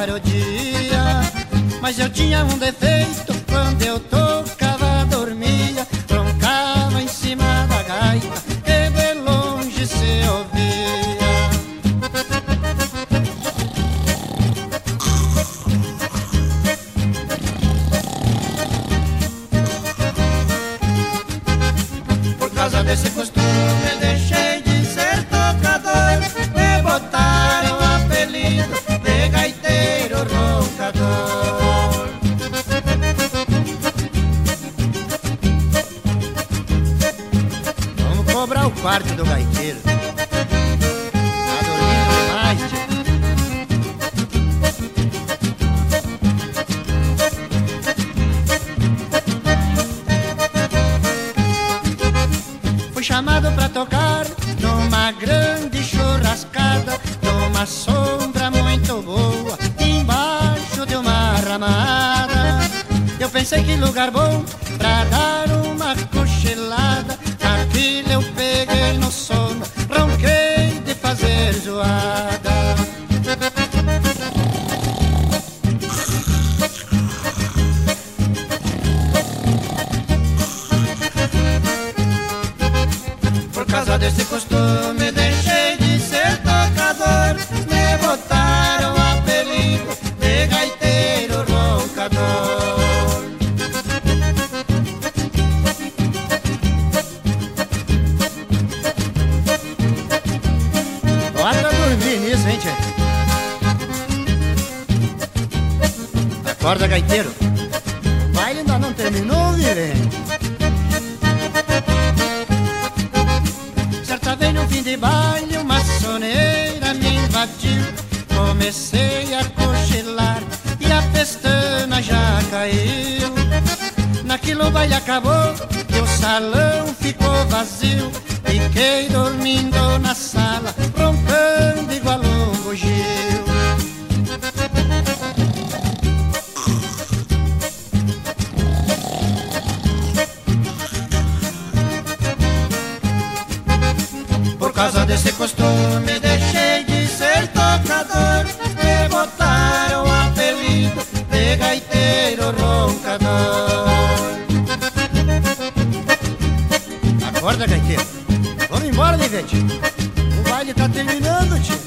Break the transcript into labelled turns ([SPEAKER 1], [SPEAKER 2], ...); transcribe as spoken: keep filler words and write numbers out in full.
[SPEAKER 1] parodia. Mas eu tinha um defeito, quando eu tocava dormia, roncava em cima da gaita, que de longe se ouvia. Por causa desse costume deixei de ser tocador, me botaram o apelido de gaiteiro roncador. Vamos cobrar o quarto do gaiteiro. Tá dormindo demais, tio. Fui chamado pra tocar numa grande churrascada, numa sombra muito boa, embaixo de uma ramada. Eu pensei que lugar bom pra dar uma cochilada. Aquilo eu peguei no sono, ronquei de fazer zoada. Por causa desse costume deixei de ser tocador, me botaram o apelido de gaiteiro roncador. Bota dormir nisso, hein, tchê? Acorda, gaiteiro. O baile ainda não terminou, virem. Certa vez no fim de baile uma soneira me invadiu. Comecei a cochilar e a pestana já caiu. Naquilo o baile acabou e o salão ficou vazio. Fiquei dormindo na sala, roncando igual um bugio. Por causa desse costume deixei de ser tocador, me botaram o apelido de gaiteiro roncador. Acorda, gaiteiro. Vamos embora, Nivete. O baile tá terminando, tio.